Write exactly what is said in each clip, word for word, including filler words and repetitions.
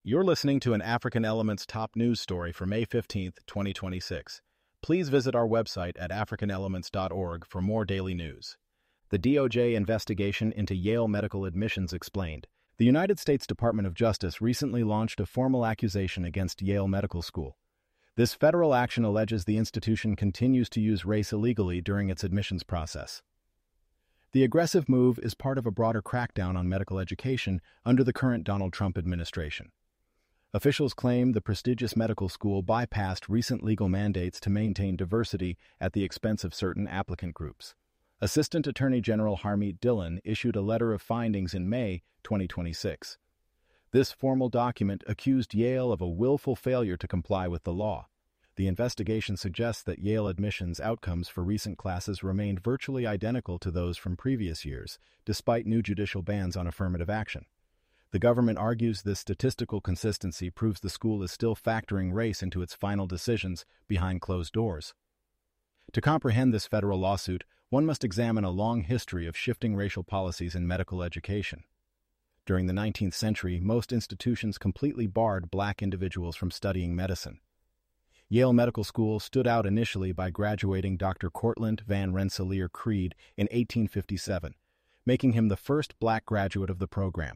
You're listening to an African Elements top news story for May fifteenth, twenty twenty-six. Please visit our website at african elements dot org for more daily news. The D O J investigation into Yale medical admissions explained. The United States Department of Justice recently launched a formal accusation against Yale Medical School. This federal action alleges the institution continues to use race illegally during its admissions process. The aggressive move is part of a broader crackdown on medical education under the current Donald Trump administration. Officials claim the prestigious medical school bypassed recent legal mandates to maintain diversity at the expense of certain applicant groups. Assistant Attorney General Harmeet Dillon issued a letter of findings in May twenty twenty-six. This formal document accused Yale of a willful failure to comply with the law. The investigation suggests that Yale admissions outcomes for recent classes remained virtually identical to those from previous years, despite new judicial bans on affirmative action. The government argues this statistical consistency proves the school is still factoring race into its final decisions behind closed doors. To comprehend this federal lawsuit, one must examine a long history of shifting racial policies in medical education. During the nineteenth century, most institutions completely barred black individuals from studying medicine. Yale Medical School stood out initially by graduating Doctor Cortlandt Van Rensselaer Creed in eighteen fifty-seven, making him the first black graduate of the program.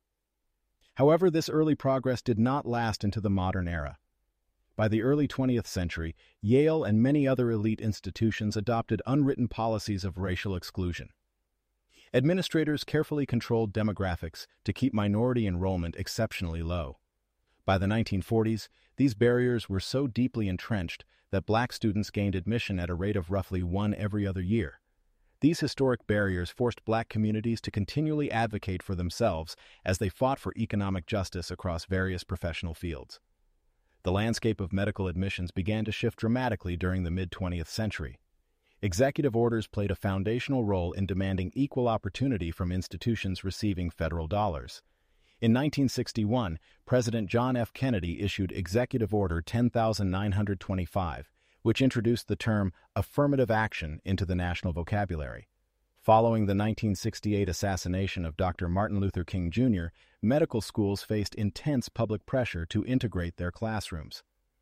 However, this early progress did not last into the modern era. By the early twentieth century, Yale and many other elite institutions adopted unwritten policies of racial exclusion. Administrators carefully controlled demographics to keep minority enrollment exceptionally low. By the nineteen forties, these barriers were so deeply entrenched that black students gained admission at a rate of roughly one every other year. These historic barriers forced black communities to continually advocate for themselves as they fought for economic justice across various professional fields. The landscape of medical admissions began to shift dramatically during the mid-twentieth century. Executive orders played a foundational role in demanding equal opportunity from institutions receiving federal dollars. In nineteen sixty-one, President John F. Kennedy issued Executive Order ten thousand nine hundred twenty-five, which introduced the term affirmative action into the national vocabulary. Following the nineteen sixty-eight assassination of Doctor Martin Luther King Junior, medical schools faced intense public pressure to integrate their classrooms.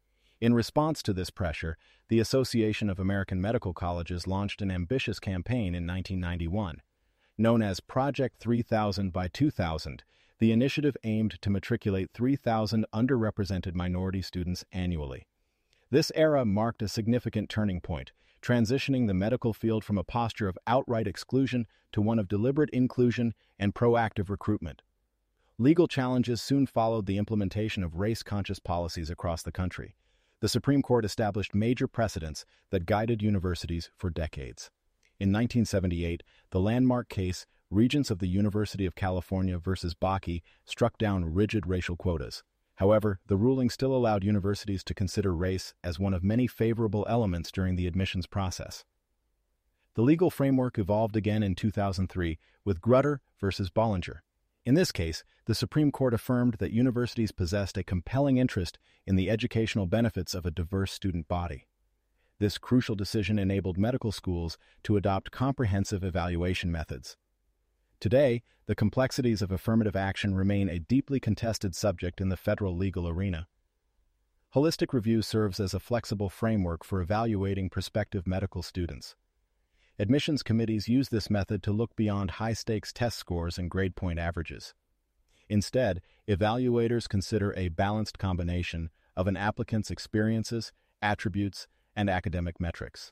In response to this pressure, the Association of American Medical Colleges launched an ambitious campaign in nineteen ninety-one. Known as Project three thousand by two thousand, the initiative aimed to matriculate three thousand underrepresented minority students annually. This era marked a significant turning point, transitioning the medical field from a posture of outright exclusion to one of deliberate inclusion and proactive recruitment. Legal challenges soon followed the implementation of race-conscious policies across the country. The Supreme Court established major precedents that guided universities for decades. In nineteen seventy-eight, the landmark case Regents of the University of California versus Bakke struck down rigid racial quotas. However, the ruling still allowed universities to consider race as one of many favorable elements during the admissions process. The legal framework evolved again in two thousand three with Grutter versus Bollinger. In this case, the Supreme Court affirmed that universities possessed a compelling interest in the educational benefits of a diverse student body. This crucial decision enabled medical schools to adopt comprehensive evaluation methods. Today, the complexities of affirmative action remain a deeply contested subject in the federal legal arena. Holistic review serves as a flexible framework for evaluating prospective medical students. Admissions committees use this method to look beyond high-stakes test scores and grade point averages. Instead, evaluators consider a balanced combination of an applicant's experiences, attributes, and academic metrics.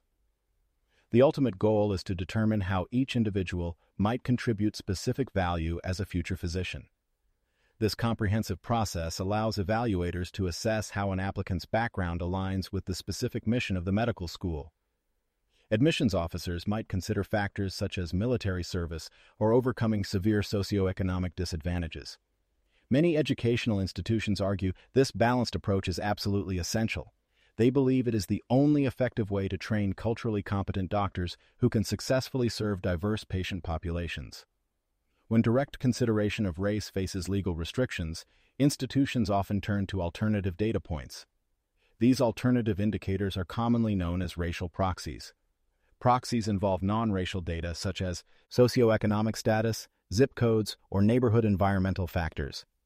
The ultimate goal is to determine how each individual might contribute specific value as a future physician. This comprehensive process allows evaluators to assess how an applicant's background aligns with the specific mission of the medical school. Admissions officers might consider factors such as military service or overcoming severe socioeconomic disadvantages. Many educational institutions argue this balanced approach is absolutely essential. They believe it is the only effective way to train culturally competent doctors who can successfully serve diverse patient populations. When direct consideration of race faces legal restrictions, institutions often turn to alternative data points. These alternative indicators are commonly known as racial proxies. Proxies involve non-racial data such as socioeconomic status, zip codes, or neighborhood environmental factors.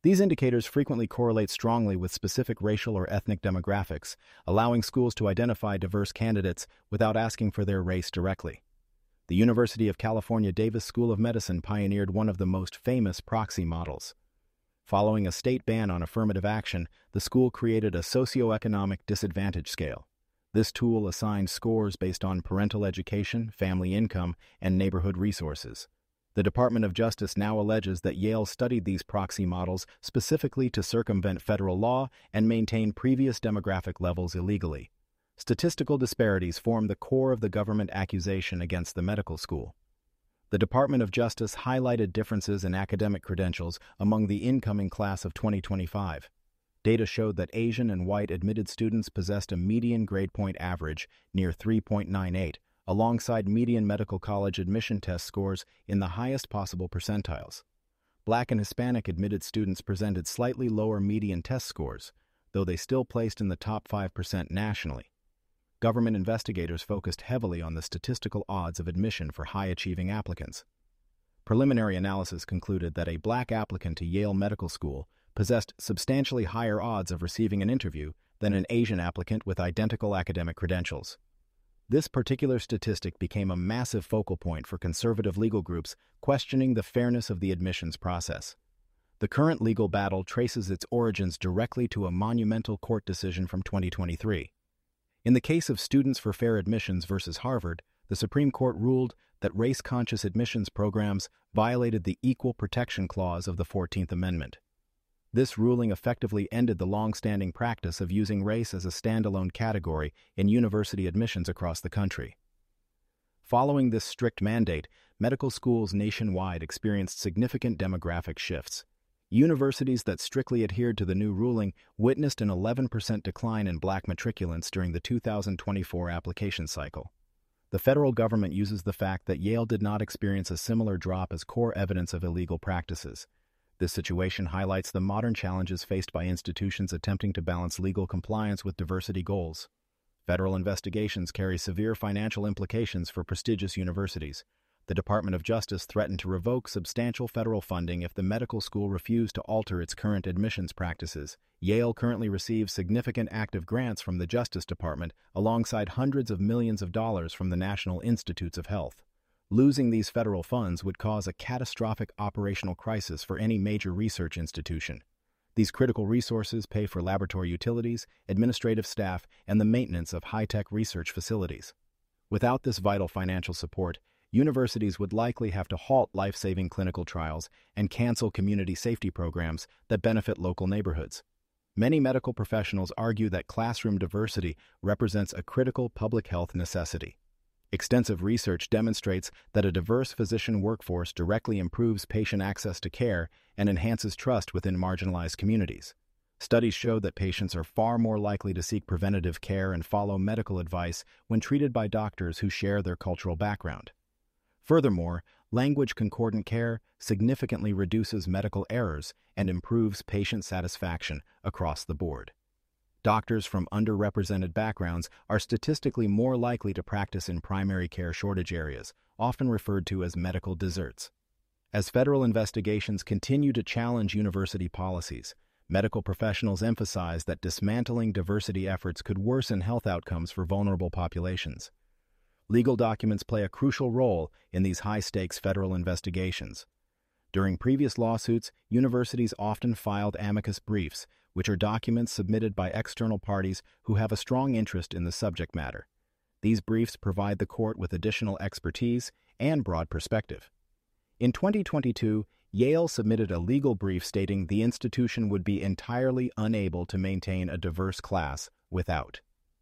These indicators frequently correlate strongly with specific racial or ethnic demographics, allowing schools to identify diverse candidates without asking for their race directly. The University of California Davis School of Medicine pioneered one of the most famous proxy models. Following a state ban on affirmative action, the school created a socioeconomic disadvantage scale. This tool assigned scores based on parental education, family income, and neighborhood resources. The Department of Justice now alleges that Yale studied these proxy models specifically to circumvent federal law and maintain previous demographic levels illegally. Statistical disparities form the core of the government accusation against the medical school. The Department of Justice highlighted differences in academic credentials among the incoming class of twenty twenty-five. Data showed that Asian and white admitted students possessed a median grade point average near three point nine eight, alongside median medical college admission test scores in the highest possible percentiles. Black and Hispanic admitted students presented slightly lower median test scores, though they still placed in the top five percent nationally. Government investigators focused heavily on the statistical odds of admission for high-achieving applicants. Preliminary analysis concluded that a black applicant to Yale Medical School possessed substantially higher odds of receiving an interview than an Asian applicant with identical academic credentials. This particular statistic became a massive focal point for conservative legal groups questioning the fairness of the admissions process. The current legal battle traces its origins directly to a monumental court decision from twenty twenty-three. In the case of Students for Fair Admissions versus Harvard, the Supreme Court ruled that race-conscious admissions programs violated the Equal Protection Clause of the fourteenth Amendment. This ruling effectively ended the long-standing practice of using race as a standalone category in university admissions across the country. Following this strict mandate, medical schools nationwide experienced significant demographic shifts. Universities that strictly adhered to the new ruling witnessed an eleven percent decline in black matriculants during the two thousand twenty-four application cycle. The federal government uses the fact that Yale did not experience a similar drop as core evidence of illegal practices. This situation highlights the modern challenges faced by institutions attempting to balance legal compliance with diversity goals. Federal investigations carry severe financial implications for prestigious universities. The Department of Justice threatened to revoke substantial federal funding if the medical school refused to alter its current admissions practices. Yale currently receives significant active grants from the Justice Department, alongside hundreds of millions of dollars from the National Institutes of Health. Losing these federal funds would cause a catastrophic operational crisis for any major research institution. These critical resources pay for laboratory utilities, administrative staff, and the maintenance of high-tech research facilities. Without this vital financial support, universities would likely have to halt life-saving clinical trials and cancel community safety programs that benefit local neighborhoods. Many medical professionals argue that classroom diversity represents a critical public health necessity. Extensive research demonstrates that a diverse physician workforce directly improves patient access to care and enhances trust within marginalized communities. Studies show that patients are far more likely to seek preventative care and follow medical advice when treated by doctors who share their cultural background. Furthermore, language concordant care significantly reduces medical errors and improves patient satisfaction across the board. Doctors from underrepresented backgrounds are statistically more likely to practice in primary care shortage areas, often referred to as medical deserts. As federal investigations continue to challenge university policies, medical professionals emphasize that dismantling diversity efforts could worsen health outcomes for vulnerable populations. Legal documents play a crucial role in these high-stakes federal investigations. During previous lawsuits, universities often filed amicus briefs, which are documents submitted by external parties who have a strong interest in the subject matter. These briefs provide the court with additional expertise and broad perspective. In twenty twenty-two, Yale submitted a legal brief stating the institution would be entirely unable to maintain a diverse class without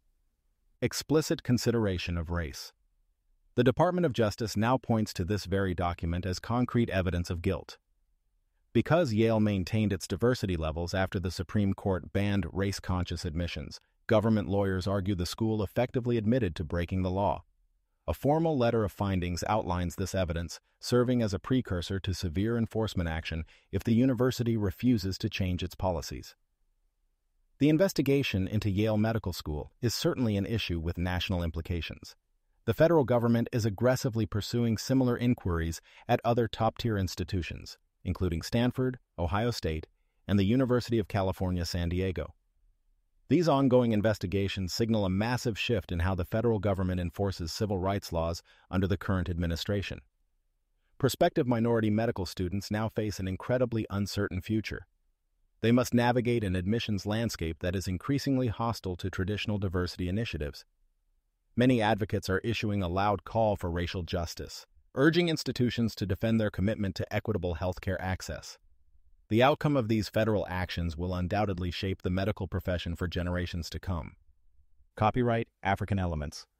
explicit consideration of race. The Department of Justice now points to this very document as concrete evidence of guilt. Because Yale maintained its diversity levels after the Supreme Court banned race-conscious admissions, government lawyers argue the school effectively admitted to breaking the law. A formal letter of findings outlines this evidence, serving as a precursor to severe enforcement action if the university refuses to change its policies. The investigation into Yale Medical School is certainly an issue with national implications. The federal government is aggressively pursuing similar inquiries at other top-tier institutions, including Stanford, Ohio State, and the University of California, San Diego. These ongoing investigations signal a massive shift in how the federal government enforces civil rights laws under the current administration. Prospective minority medical students now face an incredibly uncertain future. They must navigate an admissions landscape that is increasingly hostile to traditional diversity initiatives. Many advocates are issuing a loud call for racial justice, urging institutions to defend their commitment to equitable healthcare access. The outcome of these federal actions will undoubtedly shape the medical profession for generations to come. Copyright African Elements.